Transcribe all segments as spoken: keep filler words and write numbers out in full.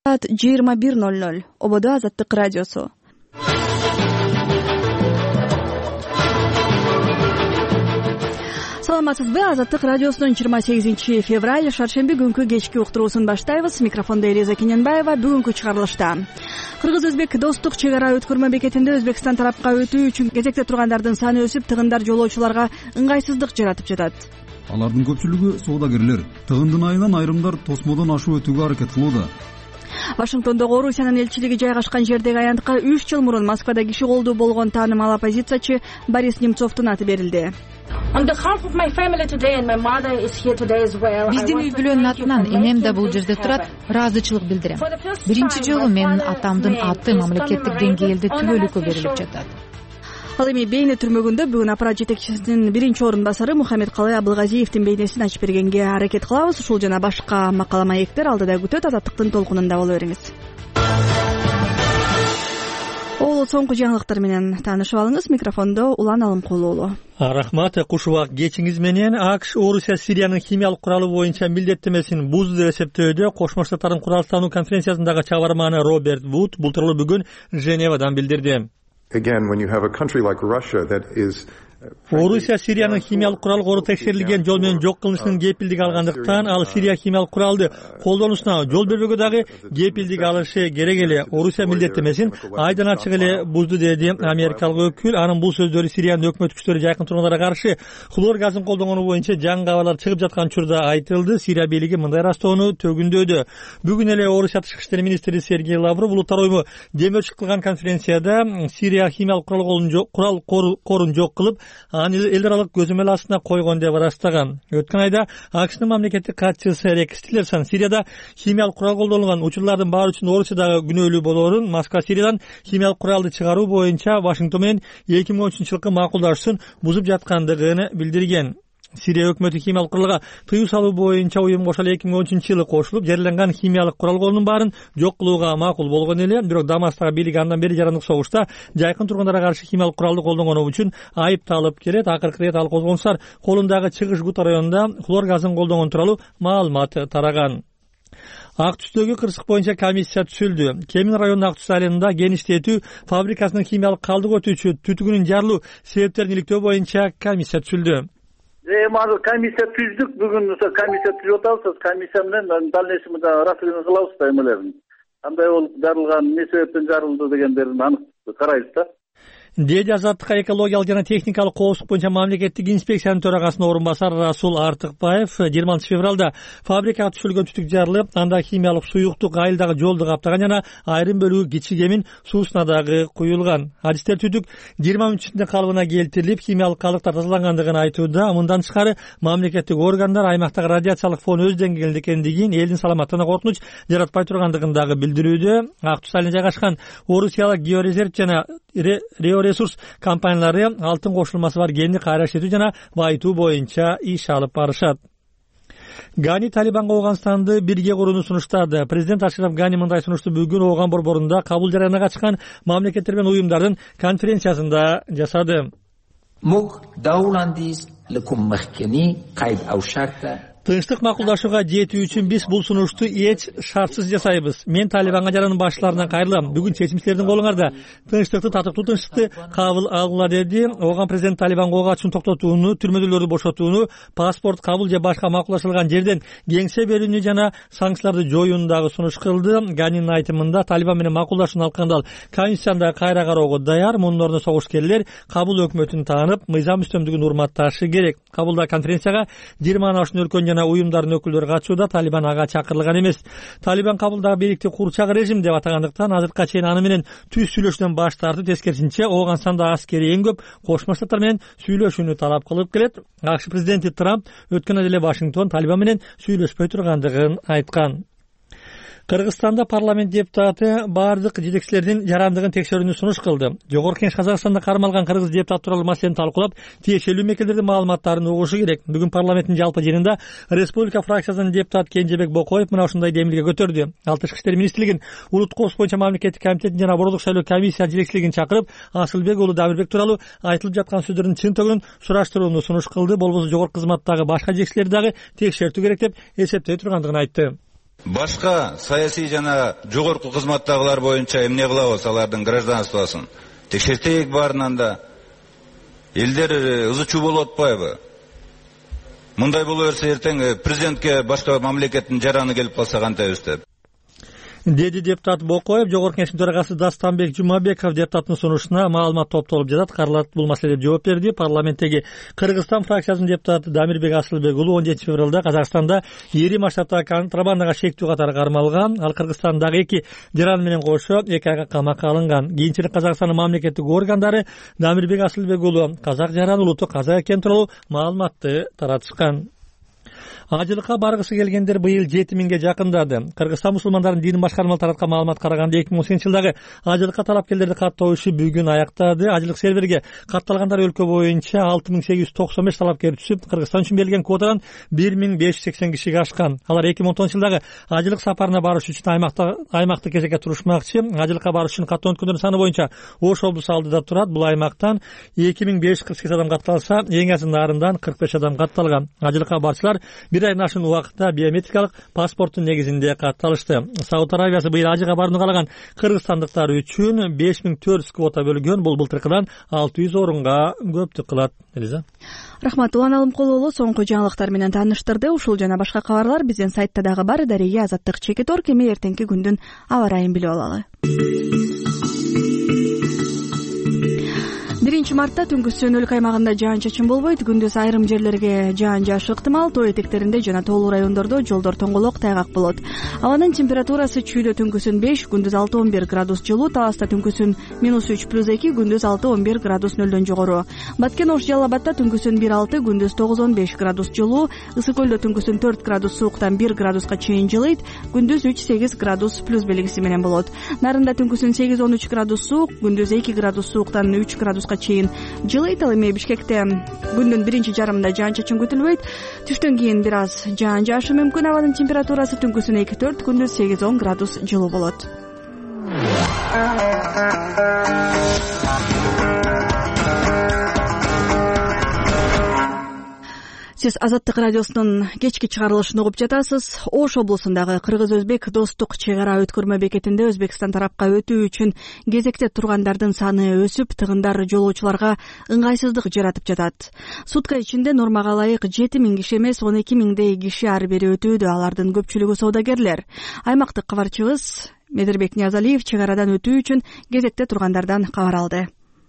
жыйырма бир ноль ноль ободо Азаттык радиосу. Саламатсызбы? Азаттык радиосунун жыйырма сегизинчи февраль шаршемби күнкү кечки уктуруусун баштайбыз. Микрофондо Элиза Кененбаева. Бүгүнкү чыгарылышта Кыргыз-Өзбек достук чек ара өткөрмө бекетинде Өзбекстан тарапка өтүү үчүн кезекте тургандардын саны өсүп, тыгындар жолоочуларга ыңгайсыздык жаратып жатат. Алардын көпчүлүгү соодагерлер. Тыгындын айынан айрымдар тосмодон ашып өтүүгө аракет кылууда. Вашингтондогу Орусиянын элчилиги жайгашкан жердеги аянтка үч жыл мурун Москвада киши колдуу болгон таанымал оппозициячы Борис Немцовдун аты берилди. Биздин үй бүлөнүн атынан энем да бул жерде турат, ыраазычылык билдирем. Биринчи жолу менин атамдын аты мамлекеттик деңгээлде түбөлүккө берилип жатат. Ал эми Бейне түрмөгүндө бүгүн аппарат жетекчисинин биринчи орун басары Мухаммед Калай Абылгазиевдин бейнесин ачып бергенге аракет кылабыз. Ушул жана башка макала маектер алдыда күтөт. Азаттыктын толкунунда боло бериңиз. Ол соңку жаңылыктар менен таанышып алыңыз. Микрофондо Улан Алымкулуу уулу. Рахмат. Куш убак кечиңиз менен АКШ Орусия Сириянын химиялык куралы боюнча милдеттемесин бузду деп эсептөөдө Кошмо Штаттардын куралдануу конференциясындагы чыгарманы Роберт Вуд бул тууралуу бүгүн Женевадан билдирди. Again, when you have a country like Russia that is Орусия Сириянын химиялык курал кору текшерилген жол менен жок кылынышынын кепилдиги алгандыктан ал Сирия химиялык куралды колдонушуна жол бербөөгө дагы кепилдик алышы керек эле. Орусия милдеттемесин айдан ачык эле бузду деди америкалык өкүл. Анын бул сөздөрү Сириянын өкмөт күчтөрү жакын тургундарга каршы хлор газын колдонгону боюнча жаңы кабарлар чыгып жаткан учурда айтылды. Сирия бийлиги мындай ырастоону төгүндөдү. Бүгүн эле Орусия тышкы иштер министри Сергей Лавров улуттар уюму демөөрчүк кылган конференцияда Сирия химиялык курал корун жок кылып, аны эл аралык көзөмөл астына койгон деп ырастаган. Өткөн айда АКШнын мамлекеттик катчысы Рекс Тиллерсон Сирияда химиялык курал колдонулган учурлардын баары үчүн Орусиядагы күнөөлүү болоорун, Москва Сириядан химиялык куралды чыгаруу боюнча Вашингтон менен эки миң он үчүнчү жылкы макулдашуусун бузуп жаткандыгын билдирген. Сирия өкмөтү химиялык куралга тыюу салуу боюнча уюмга ошол эки миң он үчүнчү жылы кошулуп, жерленген химиялык куралдын баарын жок кылууга макул болгон эле. Бирок Дамасктагы бийлик андан бери жарандык согушта жайкын тургундарга каршы химиялык куралды колдонгону үчүн айыпталып келет. Акыркы ирет ал козгонуштар колундагы Чыгыш Гута районунда хлор газын колдонгон тууралуу маалымат тараган. Ак түстөгү кырсык боюнча комиссия түзүлдү. Кемин районунун Ак түс айылында геништетүү фабрикасынын химиялык калдык өтүүчү түтүгүнүн жарылуу себептерин иликтөө боюнча комиссия түзүлдү. Эми комиссия түздүк, бүгүн ошо комиссия түзүп атабыз. Комиссия менен дальнейший расследование кылабыз да эмелерин. Кандай болуп жарылган, эмне себептен жарылды дегендерин анык карайбыз да. Деди Азаттыкка экологиялык жана техникалык коопсуздук боюнча мамлекеттик инспекциянын төрагасынын орун басары Расул Артыкбаев жыйырма алтынчы февралда фабрикага түшүлгөн түтүк жарылып, анда химиялык суюктук айылдагы жолду каптаган жана айрым бөлүгү кичи кемин суусуна дагы куюлган. Адистер түтүк жыйырма мүнөттүн калыбына келтирилип, химиялык калдыктар тазалангандыгын айтууда. Мындан тышкары мамлекеттик органдар аймактагы радиациялык фон өз деңгээлинде экендигин, элдин саламаттыгына коркунуч жаратпай тургандыгын дагы билдирүүдө. Ак түс айылына жайгашкан Орусиялык георезерв жана Реоресурс компаниялары алтын кошулмасы бар кенди кайра иштетүү жана байытуу боюнча иш алып барышат. Гани Талибанга Ооганстанды бирге курууну сунуштады. Президент Ашраф Гани мындай сунушту бүгүн Ооган борборунда кабыл жарыяна катышкан мамлекеттер менен уюмдардын конференциясында жасады. Тынчтык макулдашууга жетүү үчүн биз бул сунушту эч шартсыз жасайбыз. Мен Талибанга жаранын башчыларынан кайрылам. Бүгүн чечим силердин колуңарда. Тынчтыкты, татыктуу тынчтыкты кабыл алгыла деди. Ооган президент Талибанга ого ачууну токтотууну, түрмөдүүлөрдү бошотууну, паспорт кабыл же башка макулдашылган жерден кеңсе берүүнү жана санкцияларды жоюуну дагы сунуш кылды. Ганинин айтымында Талибан менен макулдашууну алкандал Конституцияда кайра кароого даяр. Мунун ордуна согушкерлер кабыл өкмөтүн таанып, мыйзам үстөмдүгүн урматташы керек. Кабылда конференцияга жыйырмадан ашуун өлкөнүн жана уюмдардын өкүлдөрү катышууда. Талибан ага чакырылган эмес. Талибан кабылдагы бийликти курчак режим деп атагандыктан азыркыга чейин аны менен түз сүйлөшүүдөн баш тартып, тескерисинче Ооганстанда аскери эң көп Кошмо Штаттар менен сүйлөшүүнү талап кылып келет. АКШ президенти Трамп өткөн айда эле Вашингтон Талибан менен сүйлөшпөй тургандыгын айткан. Кыргызстанда парламент депутаты бардык жетекчилердин жарандыгын текшерүүнү сунуш кылды. Жогорку Кеңеш Казакстанда кармалган кыргыз депутат тууралуу маселени талкуулап, тиешелүү мекемелердин маалыматтарын угушу керек. Бүгүн парламенттин жалпы жыйынында Республика фракциясынын депутаты Кенжебек Бокоев мына ушундай демилге көтөрдү. Ал Тышкы иштер министрлигин, Улуттук коопсуздук боюнча мамлекеттик комитетин жана Борбордук шайлоо комиссия жетекчилигин чакырып, Асылбек уулу Дамирбек тууралуу айтылып жаткан сөздөрдүн чын төгүнүн сураштырууну сунуш кылды. Болбосо жогорку кызматтагы башка жетекчилерди дагы текшертүү керек деп эсептей тургандыгын айтты. Башка саясий жана жогорку кызматтагылар боюнча эмне кылабыз, алардын гражданствосын текшертейик баарынан да. Элдер ызы чуу болуп атпайбы? Мындай боло берсе эртең президентке башка мамлекеттин жараны келип калса кантебиз деп. Деди депутат Бокоев. Жогорку Кеңештин төрагасы Дастанбек Жумабеков депутаттын сунушуна маалымат топтолуп жатат. Карлат бул маселеге жооп берди. Парламенттеги Кыргызстан фракциясынын депутаты Дамирбек Асылбек уулу он жетинчи февралда Казакстанда ири масштабта контрабандага шектүү катары кармалган. Ал Кыргызстандагы эки жаран менен кошо эки айга камакка алынган. Кийинчерээк Казакстандын мамлекеттик органдары Дамирбек Асылбек уулу казак жаран улуту казак экени тууралуу маалыматты таратышкан. Ажылыкка баргысы келгендер быйыл жети миңге жакындады. Кыргызстан мусулмандардын дин башкармалары тараткан маалымат караганда эки миң он сегизинчи жылдагы ажылыкка талапкерлерди каттоо иши бүгүн аяктады. Ажылык серверге катталгандар өлкө боюнча алты миң сегиз жүз токсон беш талапкер түшүп, Кыргызстан үчүн берилген квотадан бир миң беш жүз сексен кишиге ашкан. Алар эки миң он тогузунчу жылдагы ажылык сапарына барыш үчүн аймакта аймакты кезекке турушмакчы. Ажылыкка барыш үчүн каттоо өткөндөрдүн саны боюнча Ош облусу алдыда турат. Бул аймактан эки миң беш жүз кырк сегиз адам катталса, эң аз нарындан кырк беш адам катталган. Ажылыкка барчылар бир айдан ашын убакытта биометрикалык паспорттун негизинде катталышты. Сауд Арабиясы быйыл ажыга барууну каалаган кыргызстандыктар үчүн беш миң төрт жүз квота бөлгөн. Бул былтыркыдан алты жүз орунга көптүк кылат. Элиза. Рахмат. Улан Алымкулуулу соңку жаңылыктар менен тааныштырды. Ушул жана башка кабарлар биздин сайтта дагы бар. Дария Азаттык Чекитор кеме эртеңки күндүн аба ырайын билип алалы. биринчи мартта түнкүсүн өлкө аймагында жаан-чачын болбойт. Күндүз айрым жерлерге жаан жаашы ыктымал. Тоо этектеринде жана тоолуу райондордо жолдор тоңголок, тайгак болот. Абанын температурасы чүйдө түнкүсүн беш, күндүз алты он бир градус жылуу, Таласта түнкүсүн минус үч плюс эки, күндүз алты он бир градус нөлдөн жогору. Баткен Ош Жалал Абадта түнкүсүн бир алты, күндүз тогуз он беш градус жылуу, Ысык Көлдө түнкүсүн төрт градус сууктан бир градуска чейин жылыйт, күндүз үч сегиз градус плюс белгиси менен болот. Нарында түнкүсүн сегиз он үч градус суук, күндүз эки градус сууктан үч градуска чейин жылыйт. Ал эми Бишкекте күндүн биринчи жарымында жаан-чачын күтүлбөйт. Түштөн кийин бир аз жаан жаашы мүмкүн. Абанын температурасы түнкүсүн эки төрт, күндүз сегиз он градус жылуу болот. Сиз Азаттык радиосунун кечки чыгарылышын угуп жатасыз. Ош облусундагы кыргыз-өзбек достук чек ара өткөрмө бекетинде Өзбекстан тарапка өтүү үчүн кезекте тургандардын саны өсүп, тыгындар жолоочуларга ыңгайсыздык жаратып жатат. Сутка ичинде нормага ылайык жети миң киши эмес, он эки миңдей киши ары бери өтүүдө. Алардын көпчүлүгү саудагерлер. Аймактык кабарчыбыз Медербек Ниязалиев чек арадан өтүү үчүн кезекте тургандардан кабар алды.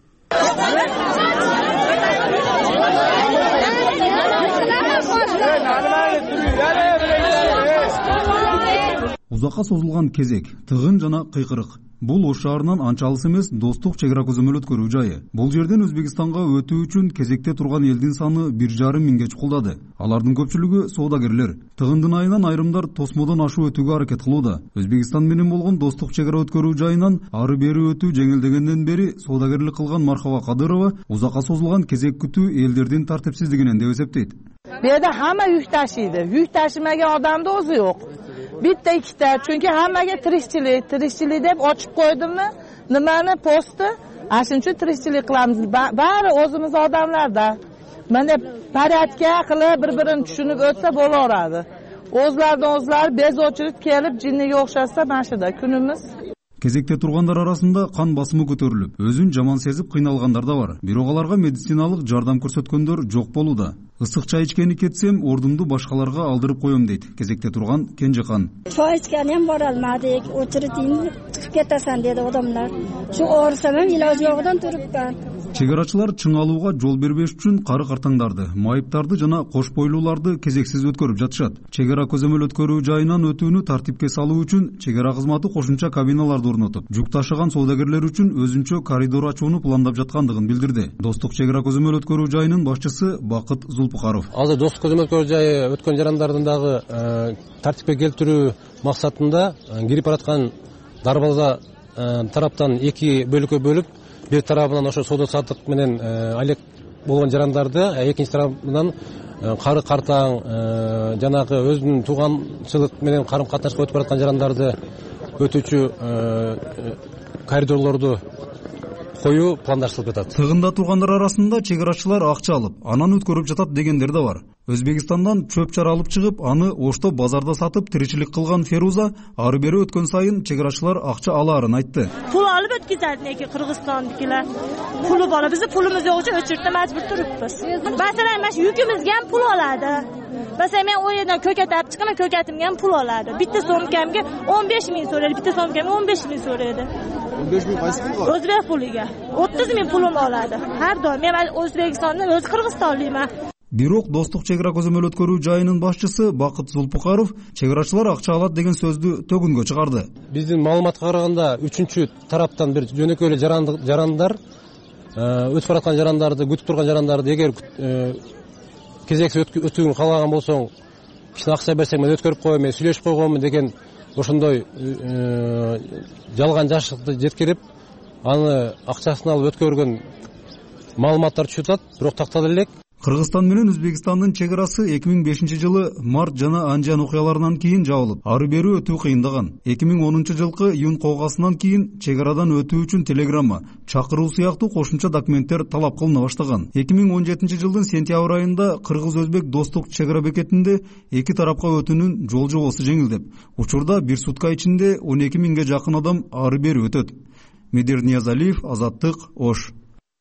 Узакка созулган кезек, тыгын жана кыйкырык. Бул Ош шаарынан анча алыс эмес достук чек ара көзөмөл өткөрүү жайы. Бул жерден Өзбекстанга өтүү үчүн кезекте турган элдин саны бир жарым миңге чукулдады. Алардын көпчүлүгү соодагерлер. Тыгындын айынан айрымдар тосмодон ашуу өтүүгө аракет кылууда. Өзбекстан менен болгон достук чек ара өткөрүү жайынан ары бери өтүү жеңилдегенден бери соодагерлик кылган Мархаба Кадырова узакка созулган кезек күтүү элдердин тартипсиздигинен деп эсептейт. Bu yerda hamma yuk tashiydi. Yuk tashimagan odamni o'zi yo'q. Bitta ikkita, chunki hammaga tirikchilik, tirikchilik deb ochib qo'ydimmi? Nimani posti? Ashuncha tirikchilik qilamiz. Bari o'zimiz odamlarda. Mana porядка qilib bir-birini tushunib o'tsa bo'laveradi. O'zlaridan o'zlari bezochilik kelib jinniga o'xshasa mana shunda kunimiz. Кезекте тургандар арасында кан басымы көтөрүлүп, өзүн жаман сезип кыйналгандар да бар. Бирок аларга медициналык жардам көрсөткөндөр жок болууда. Ысык чай ичкени кетсем, ордумду башкаларга алдырып коем дейт кезекте турган Кенжехан. Чай ичкени эм бара алмадык, очередин чыгып кетесен деди адамдар. Шу оорусам эм илажы жокдон турупкан. Чек арачылар чыңалууга жол бербеш үчүн кары картаңдарды, майыптарды жана кош бойлууларды кезексиз өткөрүп жатышат. Чек ара көзөмөл өткөрүү жайынан өтүүнү тартипке салуу үчүн чек ара кызматы кошумча кабиналарды орнотуп, жүк ташыган соодагерлер үчүн өзүнчө коридор ачууну пландап жаткандыгын билдирди. Достук чек ара көзөмөл өткөрүү жайынын башчысы Бакыт Зулпукаров. Азыр достук көзөмөл өткөрүү жайы өткөн жарандардын дагы тартипке келтирүү максатында кирип бараткан дарбаза тараптан эки бөлүккө бөлүп, бир тарабынан ошо соода саттык менен алек болгон жарандарды, экинчи тарабынан кары картаң жанагы өзүнүн тууганчылык менен карым катнашка өтүп бараткан жарандарды өтүүчү коридорлорду коюу пландаштырылып жатат. Тыгында тургандар арасында чек арачылар акча алып, анан өткөрүп жатат дегендер да бар. Өзбекстандан чөп чар алып чыгып, аны Ошто базарда сатып тиричилик кылган Феруза ары бери өткөн сайын чек арачылар акча алаарын айтты. Pul olib o'tkazadi lekin Qirg'izistondagilar. Puli bor, bizni pulimiz yo'q uchun o'chirtda majbur turibmiz. Masalan, mana shu yukimizga ham pul oladi. Masalan, men u yerdan ko'kat olib chiqaman, ko'katimga ham pul oladi. Bitta so'mkamga o'n besh ming so'raydi, bitta so'mkamga o'n besh ming so'raydi. o'n besh ming qaysi pul? O'zbek puliga. o'ttiz ming pulim oladi. Har doim men O'zbekistondan o'z Qirg'izistonlikman. Бирок достук чек ара көзөмөл өткөрүү жайынын башчысы Бакыт Зулпукаров чек арачылар акча алат деген сөздү төгүнгө чыгарды. Биздин маалыматка караганда үчүнчү тараптан бир жөнөкөй эле жарандар өтүп бараткан жарандарды, күтүп турган жарандарды эгер кезексиз өткөрүүнү каалаган болсоң, кичине акча берсең мен өткөрүп коем, мен сүйлөшүп койгонмун деген ошондой жалган жашыкты жеткирип, аны акчасын алып өткөргөн маалыматтар түшүп атат, бирок тактала элек. Кыргызстан менен Өзбекстандын чек арасы эки миң бешинчи жылы март жана Анжан окуяларынан кийин жабылып, ары бери өтүү кыйындаган. эки миң онунчу жылкы июнь коогасынан кийин чек арадан өтүү үчүн телеграмма, чакыруу сыяктуу кошумча документтер талап кылына баштаган. эки миң он жетинчи жылдын сентябрь айында Кыргыз-Өзбек достук чек ара бекетинде эки тарапка өтүүнүн жол жобосу жеңилдеп, учурда бир сутка ичинде он эки миңге жакын адам ары бери өтөт. Медер Ниязалиев, Азаттык, Ош.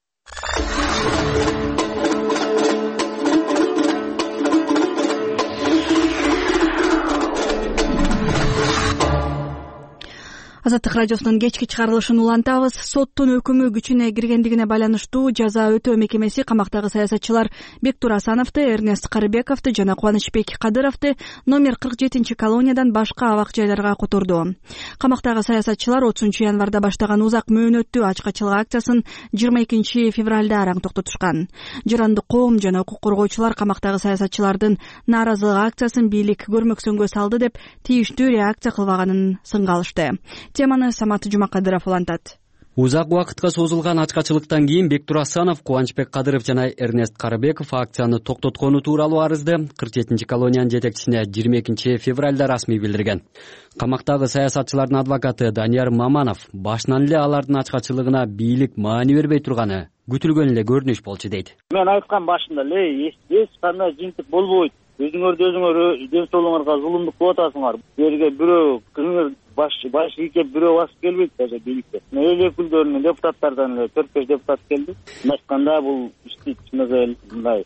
Азаттык радиосунун кечки чыгарылышын улантабыз. Соттун өкүмү күчүнө киргендигине байланыштуу жаза өтөө мекемеси камактагы саясатчылар Бектур Асановду, Эрнест Карыбековду жана Кубанычбек Кадыровду номер кырк жетинчи колониядан башка абак жайларга которду. Камактагы саясатчылар отузунчу январда баштаган узак мөөнөттүү ачкачылык акциясын жыйырма экинчи февралда араң токтотушкан. Жарандык коом жана укук коргоочулар камактагы саясатчылардын нааразылык акциясын бийлик көрмөксөнгө салды деп тийиштүү реакция кылбаганын сынгалышты. Теманы Самат Жумакадыров улантат. Узак убакытка созулган ачкачылыктан кийин Бектур Асанов, Кубанычбек Кадыров жана Эрнест Карыбеков акцияны токтоткону тууралуу арызды кырк жетинчи колониянын жетекчисине жыйырма экинчи февралда расмий билдирген. Камактагы саясатчылардын адвокаты Данияр Маманов башынан эле алардын ачкачылыгына бийлик маани бербей турганы күтүлгөн эле көрүнүш болчу дейт. Мен айткан башында эле эч кандай жыйынтык болбойт. Өзүңөрдү өзүңөр ден соолугуңарга зулумдук кылып атасыңар. Жерге бирөө кыңыр баш баш ийке бирөө басып келбейт даже бийликте. Эл өкүлдөрүнүн депутаттардан эле төрт беш депутат келди. Айтканда бул ишти чынында мындай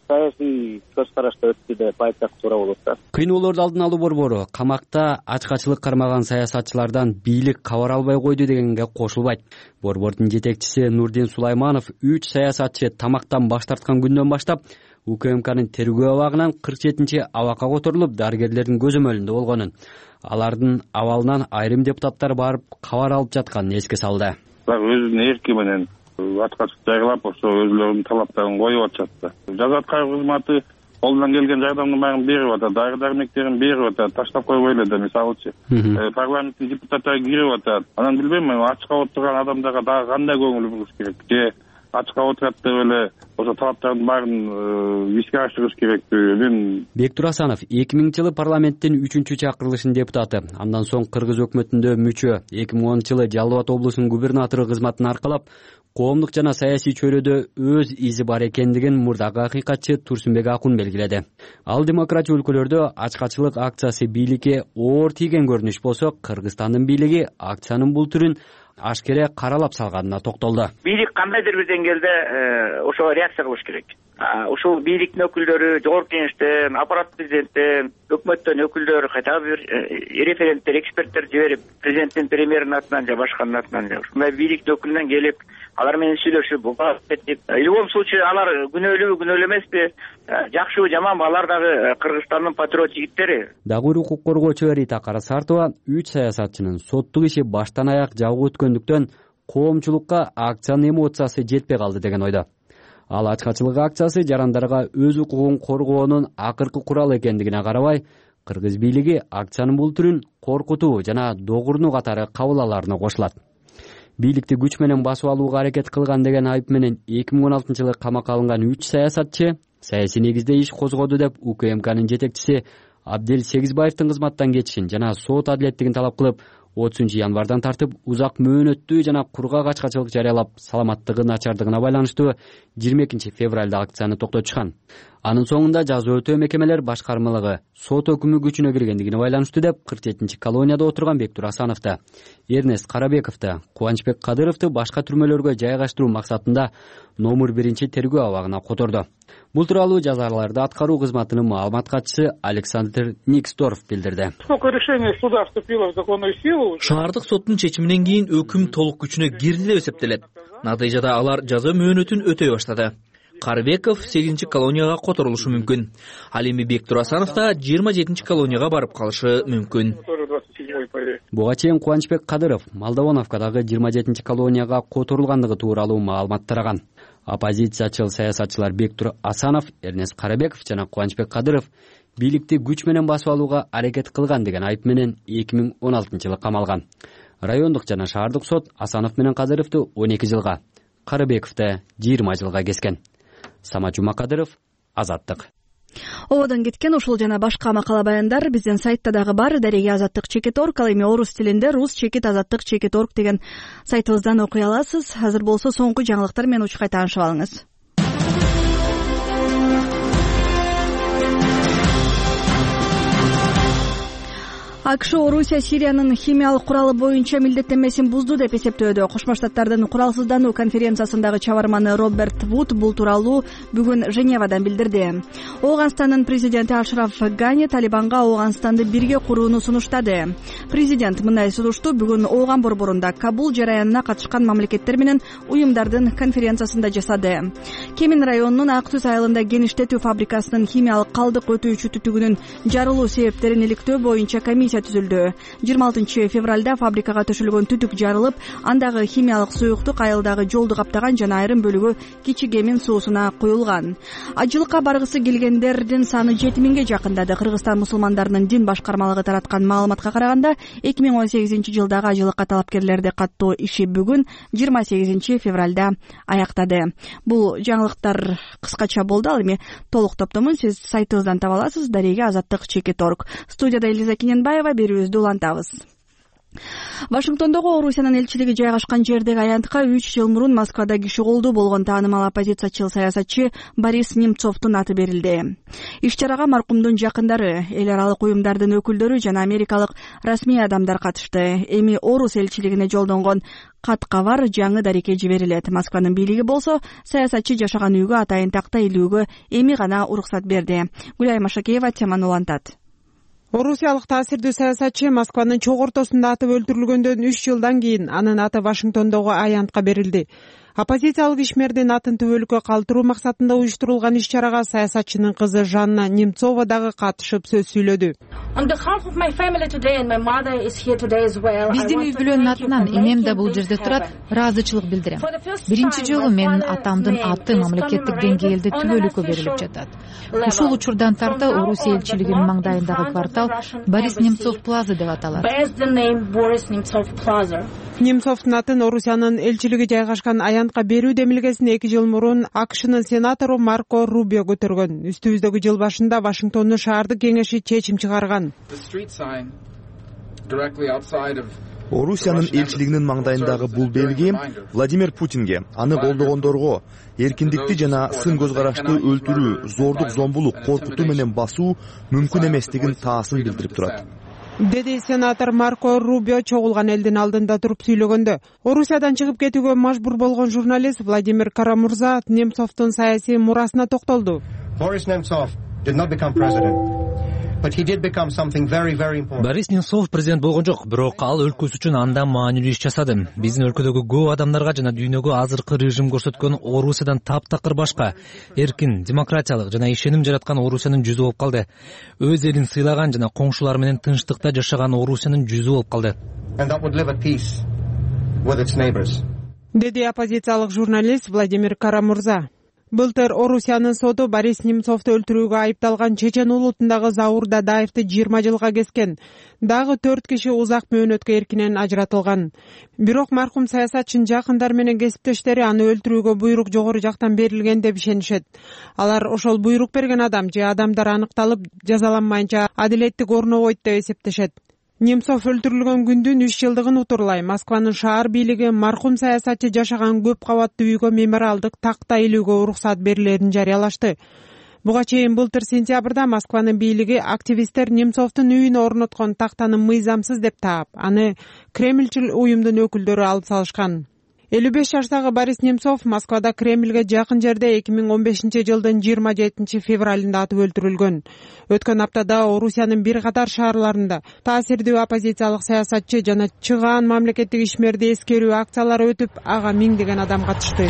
саясий көз карашта өттү деп айтсак туура болот да. Кыйноолорду алдын алуу борбору камакта ачкачылык кармаган саясатчылардан бийлик кабар албай койду дегенге кошулбайт. Борбордун жетекчиси Нурдин Сулайманов үч саясатчы тамактан баш тарткан күндөн баштап УКМКнын тергөө абагынан кырк жетинчи абакка которулуп, дарыгерлердин көзөмөлүндө болгонун, алардын абалынан айрым депутаттар барып кабар алып жатканын эске салды. Өзүнүн эрки менен ачкачылык жайгылап, ошо өзүлөрүнүн талаптарын коюп атышат да. Жаза аткаруу кызматы колунан келген жардамдын баарын берип атат, дары-дармектерин берип атат, таштап койбой эле да, мисалычы. Парламенттин депутаттары кирип атат. Анан билбейм, ачка отурган адамдарга дагы кандай көңүл буруш керек? Же ачка отурат деп эле ошо талаптардын баарын ишке ашырыш керекпи? Мен Бектур Асанов эки миңинчи жылы парламенттин үчүнчү чакырылышынын депутаты, андан соң Кыргыз өкмөтүндө мүчө, эки миң онунчу жылы Жалал Абад облусунун губернатору кызматын аркалап, коомдук жана саясий чөйрөдө өз изи бар экендигин мурдагы акыйкатчы Турсунбек Акун белгиледи. Ал демократия өлкөлөрдө ачкачылык акциясы бийликке оор тийген көрүнүш болсо, Кыргызстандын бийлиги акциянын бул түрүн ашкере каралап салганына токтолду. Бийлик кандайдыр бир деңгээлде ошого реакция кылыш керек. Ушул бийликтин өкүлдөрү жогорку кеңештен, аппарат президенттен, өкмөттөн өкүлдөр кайта бир референттер, эксперттер жиберип, президенттин, премьердин атынан же башканын атынан же ушундай бийликтин өкүлүнөн келип, алар менен сүйлөшүп, букетип, в любом случае алар күнөөлүүбү, күнөөлүү эмеспи, жакшыбы, жаманбы, алар дагы Кыргызстандын патриот жигиттери. Дагы укук коргоочу Рита Карасартова үч саясатчынын соттук иши баштан аяк жабык өткөндүктөн коомчулукка акциянын эмоциясы жетпей калды деген ойдо. Ал ачкачылык акциясы жарандарга өз укугун коргоонун акыркы куралы экендигине карабай, Кыргыз бийлиги акциянын бул түрүн коркутуу жана догурнуу катары кабыл аларына кошулат. Бийликти күч менен басып алууга аракет кылган деген айып менен эки миң он алтынчы жылы камакка алынган үч саясатчы саясий негизде иш козгоду деп УКМКнын жетекчиси Абдел Сегизбаевдин кызматтан кетишин жана сот адилеттигин талап кылып, отузунчу январдан тартып узак мөөнөттүү жана кургак ачкачылык жарыялап, саламаттыгы начардыгына байланыштуу жыйырма экинчи февралда акцияны токтотушкан. Анын соңунда жаза өтөө мекемелер башкармалыгы сот өкүмү күчүнө киргендигине байланыштуу деп кырк жетинчи колонияда отурган Бектур Асановду, Эрнест Карабековду, Кубанычбек Кадыровду башка түрмөлөргө жайгаштыруу максатында номер биринчи тергөө абагына которду. Бул тууралуу жазаларды аткаруу кызматынын маалымат катчысы Александр Никсдорф билдирди. Шаардык соттун чечиминен кийин өкүм толук күчүнө кирди деп эсептелет. Натыйжада алар жаза мөөнөтүн өтөй баштады. Карбеков сегизинчи колонияга которулушу мүмкүн. Ал эми Бектур Асанов да жыйырма жетинчи колонияга барып калышы мүмкүн. Буга чейин Кубанычбек Кадыров Молдовановкадагы жыйырма жетинчи колонияга которулгандыгы тууралуу маалымат тараган. Оппозициячыл саясатчылар Бектур Асанов, Эрнест Карабеков жана Кубанычбек Кадыров бийликти күч менен басып алууга аракет кылган деген айып менен эки миң он алтынчы жылы камалган. Райондук жана шаардык сот Асанов менен Кадыровду он эки жылга, Карабековду жыйырма жылга кескен. Самат Жумакадыров, Азаттык. Ободон кеткен ушул жана башка макала баяндар биздин сайтта дагы бар. Дареги Азаттык чекит орг, ал эми орус тилинде рус чекит азаттык чекит орг деген сайтыбыздан окуй аласыз. Азыр болсо соңку жаңылыктар менен учкай таанышып алыңыз. АКШ Орусия Сириянын химиялык куралы боюнча милдеттенмесин бузду деп эсептөөдө. Кошмо Штаттардын куралсыздануу конференциясындагы чабарманы Роберт Вуд бул тууралуу бүгүн Женевадан билдирди. Ооганстандын президенти Ашраф Гани Талибанга Ооганстанды бирге курууну сунуштады. Президент мындай сунушту бүгүн Ооган борборунда Кабул жараянына катышкан мамлекеттер менен уюмдардын конференциясында жасады. Кемин районунун Ак Түз айылында геништетүү фабрикасынын химиялык калдык өтүүчү түтүгүнүн жарылуу себептерин иликтөө боюнча комиссия түзүлдү. жыйырма алтынчы февралда фабрикага төшөлгөн түтүк жарылып, андагы химиялык суюктук айылдагы жолду каптаган жана айрым бөлүгү Кичи Кемин суусуна куюлган. Ажылыкка баргысы келгендердин саны жети миңге жакындады. Кыргызстан мусулмандарынын дин башкармалыгы тараткан маалыматка караганда, эки миң он сегизинчи жылдагы ажылыкка талапкерлерди каттоо иши бүгүн жыйырма сегизинчи февралда аяктады. Бул жаңылыктар кыскача болду. Ал эми толук топтомун сиз сайтыбыздан таба аласыз. Дареги Азаттык чекит орг. Студияда Элиза Кененбаева, берүүбүздү улантабыз. Вашингтондогу Орусиянын элчилиги жайгашкан жердеги аянтка үч жыл мурун Москвада киши колдуу болгон таанымал оппозициячыл саясатчы Борис Немцовдун аты берилди. Иш-чарага маркумдун жакындары, эл аралык уюмдардын өкүлдөрү жана америкалык расмий адамдар катышты. Эми Орус элчилигине жолдонгон кат кабар жаңы дарекке жиберилет. Москванын бийлиги болсо саясатчы жашаган үйгө атайын такта илүүгө эми гана уруксат берди. Гүлай Машакеева теманы улантат. Орусиялык таасирдүү саясатчы Москванын чок ортосунда атып өлтүрүлгөндөн үч жылдан кийин анын аты Вашингтондогу аянтка берилди. Оппозициялык ишмердин атын төбөлүккө калтыруу максатында уюштурулган иш-чарага саясатчынын кызы Жанна Немцова дагы катышып сөз сүйлөдү. Биздин үй бүлөнүн атынан энем да бул жерде турат, ыраазычылык билдирем. Биринчи жолу менин атамдын аты мамлекеттик деңгээлде түбөлүккө берилип жатат. Ушул учурдан тарта Орусия элчилигинин маңдайындагы квартал Борис Немцов плаза деп аталат. Немцовдун атын Орусиянын элчилиги жайгашкан аянтка берүү демилгесин эки жыл мурун АКШнын сенатору Марко Рубио көтөргөн. Үстүбүздөгү жыл башында Вашингтондун шаардык кеңеши чечим чыгарган. Орусиянын элчилигинин маңдайындагы бул белги Владимир Путинге, аны колдогондорго эркиндикти жана сын көз карашты өлтүрүү, зордук, зомбулук, коркутуу менен басуу мүмкүн эместигин таасын билдирип турат, деди сенатор Марко Рубио чогулган элдин алдында туруп сүйлөгөндө. Орусиядан чыгып кетүүгө мажбур болгон журналист Владимир Карамурза Немцовдун саясий мурасына токтолду. Борис Немцов did not become president. But he did become something very very important. Борис Немцов президент болгон жок, бирок ал өлкөсү үчүн андан маанилүү иш жасады. Биздин өлкөдөгү көп адамдарга жана дүйнөгө азыркы режим көрсөткөн Орусиядан таптакыр башка, эркин, демократиялык жана ишеним жараткан Орусиянын жүзү болуп калды. Өз элин сыйлаган жана коңшулар менен тынчтыкта жашаган Орусиянын жүзү болуп калды. And that would live at peace with its neighbors. Деди оппозициялык журналист Владимир Карамурза. Былтыр Орусиянын соту Борис Немцовду өлтүрүүгө айыпталган Чечен улутундагы Заур Дадаевди жыйырма жылга кескен. Дагы төрт киши узак мөөнөткө эркинен ажыратылган. Бирок маркум саясатчынын жакындары менен кесиптештери аны өлтүрүүгө буйрук жогору жактан берилген деп ишенишет. Алар ошол буйрук берген адам же адамдар аныкталып жазаланмайынча адилеттик орнобойт деп эсептешет. Немцов өлтүрүлгөн күндүн үч жылдыгын утурлай Москванын шаар бийлиги маркум саясатчы жашаган көп кабаттуу үйгө мемориалдык такта илүүгө уруксат берилерин жарыялашты. Буга чейин былтыр сентябрда Москванын бийлиги активисттер Немцовдун үйүнө орноткон тактаны мыйзамсыз деп таап, аны Кремльчил уюмдун өкүлдөрү алып салышкан. элүү беш жаштагы Борис Немцов Москвада Кремльге жакын жерде эки миң он бешинчи жылдын жыйырма жетинчи февралында атып өлтүрүлгөн. Өткөн аптада Орусиянын бир катар шаарларында таасирдүү оппозициялык саясатчы жана чыгаан мамлекеттик ишмерди эскерүү акциялары өтүп, ага миңдеген адам катышты.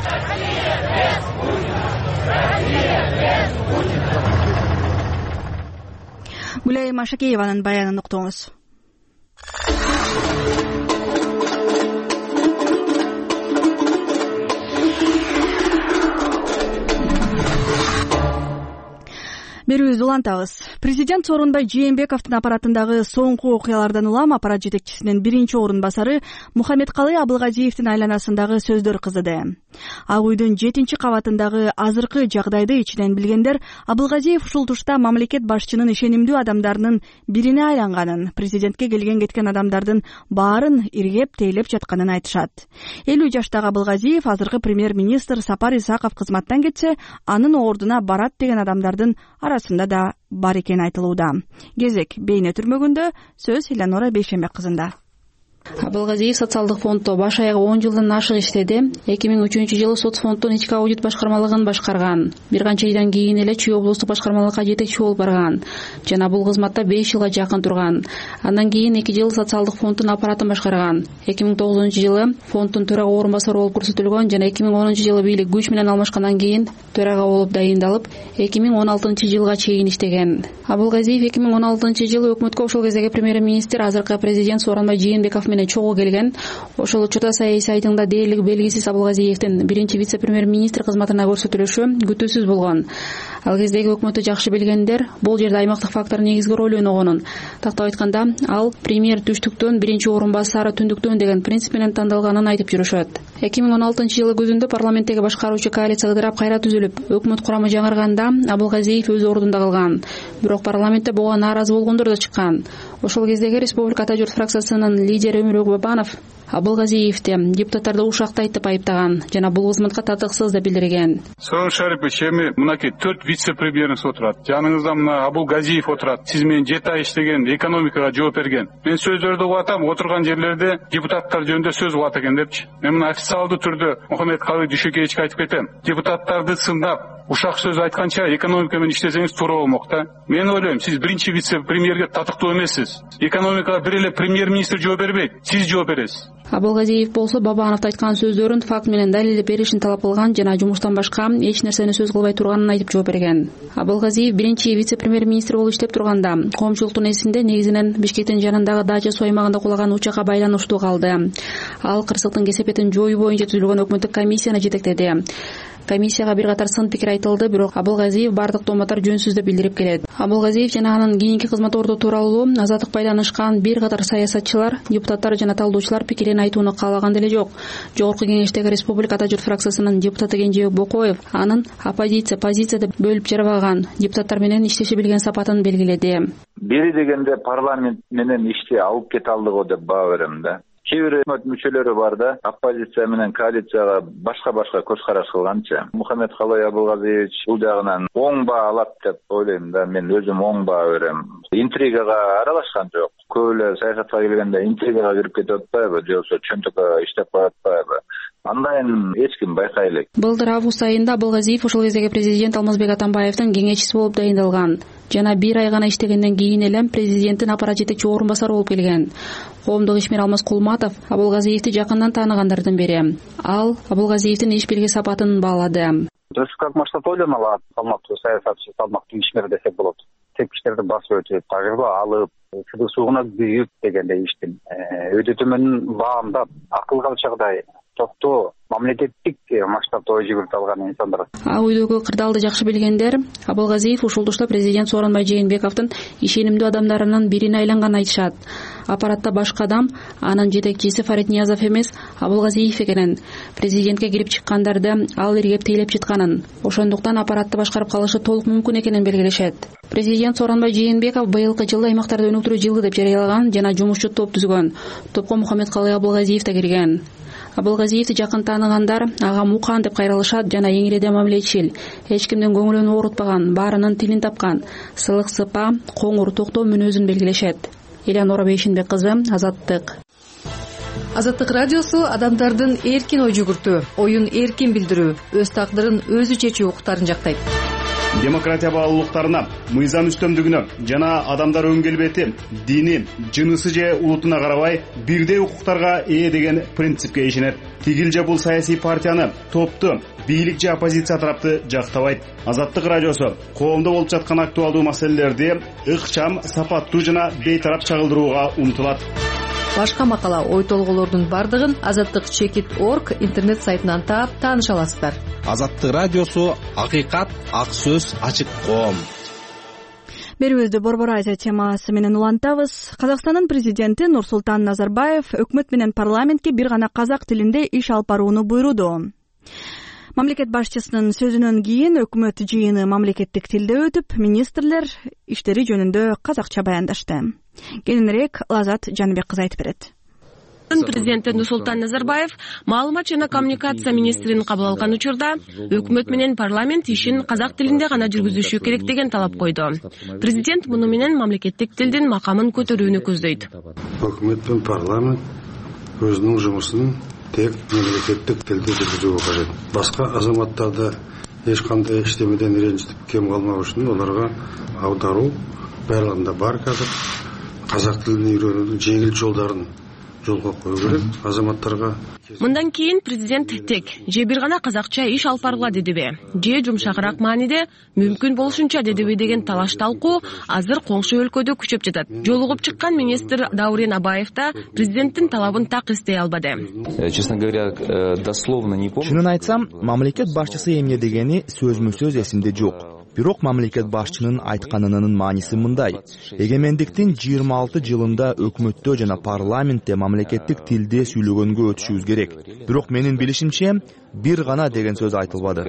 Гүлай Машакееванын баянын уктуңуз. Берүүбүздү улантабыз. Президент Сооронбай Жээнбековдун аппаратындагы соңку окуялардан улам аппарат жетекчисинин биринчи орун басары Мухаммедкалый Абылгазиевдин айланасындагы сөздөр кызыды. Ак үйдүн жетинчи кабатындагы азыркы жагдайды ичинен билгендер Абылгазиев ушул тушта мамлекет башчынын ишенимдүү адамдарынын бирине айланганын, президентке келген кеткен адамдардын баарын иргеп тейлеп жатканын айтышат. элүү жаштагы Абылгазиев азыркы премьер-министр Сапар Исаков кызматтан кетсе, анын ордуна барат деген адамдардын арасында да бар экени айтылууда. Кезек бейне түрмөгүндө, сөз Эланора Бейшембек кызында. Абылгазиев социалдык фонддо баш аягы он жылдан ашык иштеди. эки миң үчүнчү жылы соцфонддун ички аудит башкармалыгын башкарган. Бир канча айдан кийин эле Чүй облустук башкармалыкка жетекчи болуп барган. Жана бул кызматта беш жылга жакын турган. Андан кийин эки жыл социалдык фонддун аппаратын башкарган. эки миң тогузунчу жылы фонддун төрага орун басары болуп көрсөтүлгөн жана эки миң онунчу жылы бийлик күч менен алмашкандан кийин төрага болуп дайындалып, эки миң он алтынчы жылга чейин иштеген. Абылгазиев эки миң он алтынчы жылы өкмөткө ошол кездеги премьер-министр, азыркы президент Сооронбай Жээнбеков менен чогуу келген. Ошол учурда саясий айтыңда дээрлик белгисиз Абылгазиевдин биринчи вице-премьер-министр кызматына көрсөтүлүшү күтүүсүз болгон. Ал кездеги өкмөттү жакшы билгендер бул жерде аймактык фактордун негизги ролу ойногонун, тактап айтканда, ал премьер түштүктөн, биринчи орун басары түндүктөн деген принцип менен тандалганын айтып жүрүшөт. эки миң он алтынчы жылы күзүндө парламенттеги башкаруучу коалиция ыдырап кайра түзүлүп, өкмөт курамы жаңырганда Абылгазиев өз ордунда калган. Бирок парламентте буга нааразы болгондор да чыккан. Ошол кездеги Республика Ата журт фракциясынын лидери Өмүрбек Бабанов Абылгазиевди депутаттарды ушактайт деп айыптаган жана бул кызматка татыксыз деп билдирген. Сооронбай Шарипович, эми мынакей төрт вице-премьериңиз отурат. Жаныңызда мына Абылгазиев отурат. Сиз менен жети ай иштеген, экономикага жооп берген. Мен сөздөрдү угуп атам, отурган жерлерде депутаттар жөнүндө сөз угат экен депчи. Мен мына официалдуу түрдө Мухаммедкалый Дүйшөкеевичке айтып кетем. Депутаттарды сындап, ушак сөз айтканча экономика менен иштесеңиз туура болмок да. Мен ойлойм, сиз биринчи вице-премьерге татыктуу эмессиз. Экономикага бир эле премьер-министр жооп бербейт, сиз жооп бересиз. Абылгазиев болсо Бабанов айткан сөздөрүн факт менен далилдеп беришин талап кылган жана жумуштан башка эч нерсени сөз кылбай турганын айтып жооп берген. Абылгазиев биринчи вице-премьер-министр болуп иштеп турганда коомчулуктун эсинде негизинен Бишкектин жанындагы дача суу аймагында кулаган учакка байланыштуу калды. Ал кырсыктын кесепетин жоюу боюнча түзүлгөн өкмөттүк комиссияны жетектеди. Комиссияга бир катар сын пикир айтылды, бирок Абылгазиев бардык томаттар жөнсүз деп билдирип келет. Абылгазиев жана анын кийинки кызмат орду тууралуу азаттык байланышкан бир катар саясатчылар, депутаттар жана талдоочулар пикирин айтууну каалаган деле жок. Жогорку кеңештеги Республика Ата журт фракциясынын депутаты Кенжебек Бокоев анын оппозиция, позиция деп бөлүп жарбаган, депутаттар менен иштеше билген сапатын белгиледи. Бери дегенде парламент менен ишти алып кете алдыго деп баа берем да. Кээ бир өкмөт мүчөлөрү бар да, оппозиция менен коалицияга башка-башка көз караш кылганча. Мухаммедкалый Абылгазиевич бул жагынан оң баа алат деп ойлойм да, мен өзүм оң баа берем. Интригага аралашкан жок. Көп эле саясатка келгенде интригага кирип кетип атпайбы, же болбосо чөнтөккө иштеп коюп Андайын эч ким байкай элек. Былтыр август айында Абылгазиев ошол кездеги президент Алмазбек Атамбаевдин кеңешчиси болуп дайындалган. Жана бир ай гана иштегенден кийин эле президенттин аппарат жетекчи орун басары болуп келген. Коомдук ишмер Алмаз Кулматов Абылгазиевди жакындан тааныгандардын бири. Ал Абылгазиевдин иш билги сапатын баалады. Республикалык масштабта ойлонулат, салмактуу саясатчы, салмактуу ишмер десек болот. Тепкичтерди басып өтүп, тажрыйба алып, чыдык сугуна күйүп дегендей иштин өтө төмөн баамдап, акылга алчагдай токтоо мамлекеттик масштабта ой жүгүрүп алган инсандар. Ак үйдөгү кырдаалды жакшы билгендер Абылгазиев ушул тушта президент Сооронбай Жээнбековдун ишенимдүү адамдарынын бирине айланганын айтышат. Аппаратта башка адам анын жетекчиси Фарид Ниязов эмес, Абылгазиев экенин, президентке кирип чыккандарды ал иргеп тейлеп жатканын, ошондуктан аппаратты башкарып калышы толук мүмкүн экенин белгилешет. Президент Сооронбай Жээнбеков быйылкы жылды аймактарды өнүктүрүү жылы деп жарыялаган жана жумушчу топ түзгөн. Топко Мухаммедкалый Абылгазиев да кирген. Абылгазиевди жакын тааныгандар ага Мукан деп кайрылышат жана эң иреде мамилечил, эч кимдин көңүлүн оорутпаган, баарынын тилин тапкан, сылык сыпа, коңур токтоо мүнөзүн белгилешет. Элеонора Бейшинбек кызы, Азаттык. Азаттык радиосу адамдардын эркин ой жүгүртүү, оюн эркин билдирүү, өз тагдырын өзү чечүү укуктарын жактайт. Демократия баалуулуктарына, мыйзам үстөмдүгүнө жана адамдар өң келбети, дини, жынысы же улутуна карабай бирдей укуктарга ээ деген принципке ишенет. Тигил же бул саясий партияны, топту, бийлик же оппозиция тарапты жактабайт. Азаттык радиосу коомдо болуп жаткан актуалдуу маселелерди ыкчам, сапаттуу жана бейтарап чагылдырууга умтулат. Башка макала, ой толголордун бардыгын азаттык чекит точка орг интернет сайтынан таап тааныша аласыздар. Азаттык радиосу акыйкат, ак сөз, ачык коом. Берүүбүздү Борбор Азия темасы менен улантабыз. Казакстандын президенти Нурсултан Назарбаев өкмөт менен парламентке бир гана казак тилинде иш алып барууну буйруду. Мамлекет башчысынын сөзүнөн кийин өкмөт жыйыны мамлекеттик тилде өтүп, министрлер иштери жөнүндө казакча баяндашты. Кененирээк Лазат Жаныбек кызы айтып берет. Президенти Нурсултан Назарбаев маалымат жана коммуникация министрин кабыл алган учурда өкмөт менен парламент ишин казак тилинде гана жүргүзүшү керек деген талап койду. Президент муну менен мамлекеттик тилдин макамын көтөрүүнү көздөйт. Өкмөт менен парламент өзүнүн жумушун тек мемлекеттик тилде жүргүзүүгө кажет. Башка азаматтарды эч кандай иштемеден ренжитип кем калмак үчүн аларга аударуу барлыгында бар казак. Казак тилин үйрөнүүнүн жеңил жолдарын жолго коюу керек азаматтарга. Мындан кийин президент тек же бир гана казакча иш алып баргыла дедиби, же жумшагыраак мааниде мүмкүн болушунча дедиби деген талаш талкуу азыр коңшу өлкөдө күчөп жатат. Жолугуп чыккан министр Даурен Абаев да президенттин талабын так эстей албады. Честно говоря, дословно не помню. Чынын айтсам, мамлекет башчысы эмне дегени сөзмө-сөз эсимде жок. Бирок мамлекет башчынын айтканынын мааниси мындай: эгемендиктин жыйырма алты жылында өкмөттө жана парламентте мамлекеттик тилде сүйлөгөнгө өтүшүбүз керек. Бирок менин билишимче бир гана деген сөз айтылбады.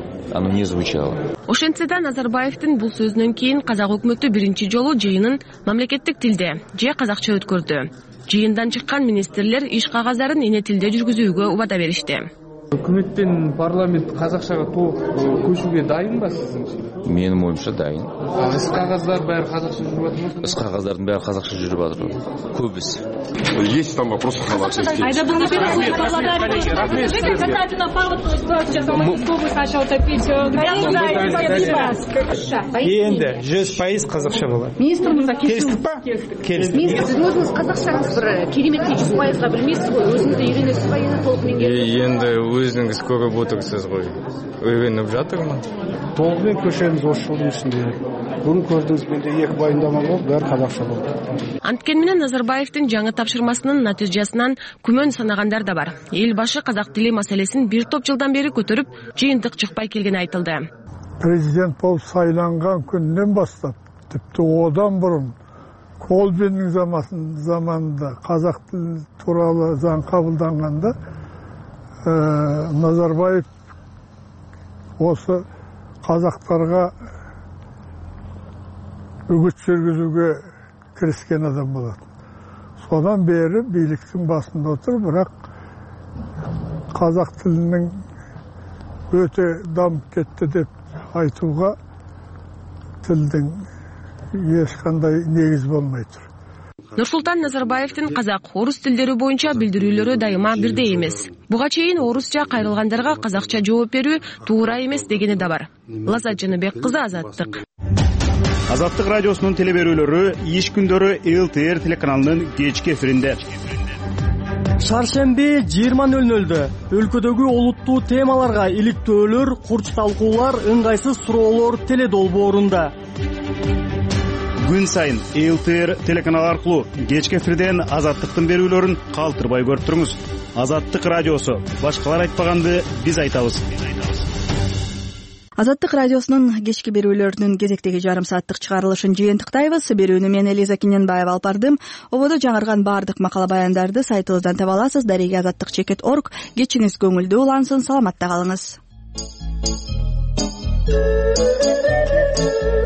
Ошентсе да Назарбаевдин бул сөзүнөн кийин казак өкмөтү биринчи жолу жыйынын мамлекеттик тилде же казакча өткөрдү. Жыйындан чыккан министрлер иш кагаздарын эне тилде жүргүзүүгө убада беришти. Өкмөт пен парламент казакчага толук көчүүгө дайынбы сиздинче? Менин оюмча дайын. Ис кагаздар баары казакча жүрүп атпайбы? Ис кагаздардын баары казакча жүрүп атат. Көбүсү. Есть там вопрос к казахскому. Айда bunu bir касательно паводка ситуация автобус начал топить. Енді жүз пайыз казакча болот. Министр мында келистик па? Келистик. Министр сиз өзүңүз казакчаңыз бир кереметтей жүз пайызга билмейсиз го, өзүңүз да үйрөнөсүз ба, эми толук меңгересиз? Енді өзүңүз көрүп отурсуз го. Үйрөнүп жатырмын. Толук мен көчөбүз осы жылдын ичинде. Бүгүн көрдүңүз, менде эки баяндама болду, баары казакча болду. Анткени менен Назарбаевдин жаңы тапшырмасынын натыйжасынан күмөн санагандар да бар. Эл башы казак тили маселесин бир топ жылдан бери көтөрүп, жыйынтык чыкпай келгени айтылды. Президент болуп сайланган күндөн баштап, типти одан мурун Колбиндин заманында казак тили тууралуу заң кабылданганда Назарбаев осы казактарга үгүт жүргүзүүгө киришкен адам болот. Содан бери бийликтин басында отуруп, бирок казак тилинин өтө дамып кетти деп айтууга тилдин эч кандай негиз болмой тур. Нурсултан Назарбаевдин казак, орус тилдери боюнча билдирүүлөрү дайыма бирдей эмес. Буга чейин орусча кайрылгандарга казакча жооп берүү туура эмес дегени да бар. Лазат Жаныбек кызы, Азаттык. Азаттык радиосунун телеберүүлөрү иш күндөрү эл тэ эр телеканалынын кечки эфиринде. Шаршемби жыйырма нөл нөлдө өлкөдөгү олуттуу темаларга иликтөөлөр, курч талкуулар, ыңгайсыз суроолор теледолбоорунда. Күн сайын эл тэ эр телеканалы аркылуу кечки эфирден Азаттыктын берүүлөрүн калтырбай көрүп туруңуз. Азаттык радиосу, башкалар айтпаганды биз айтабыз. Азаттык радиосунун кечки берүүлөрүнүн кезектеги жарым сааттык чыгарылышын жыйынтыктайбыз. Берүүнү мен Элиза Кененбаева алып бардым. Ободо жаңырган бардык макала баяндарды сайтыбыздан таба аласыз. Дареги азаттык чекит точка орг. Кечиңиз көңүлдүү улансын, саламатта калыңыз.